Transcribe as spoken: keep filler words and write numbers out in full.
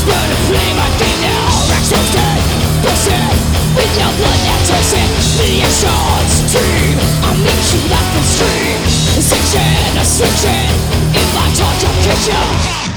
burn a flame, I came now, exhausted, pushing, with your blood now tasting, millions stream, I meet you like a stream, section, a section, in my torture kitchen.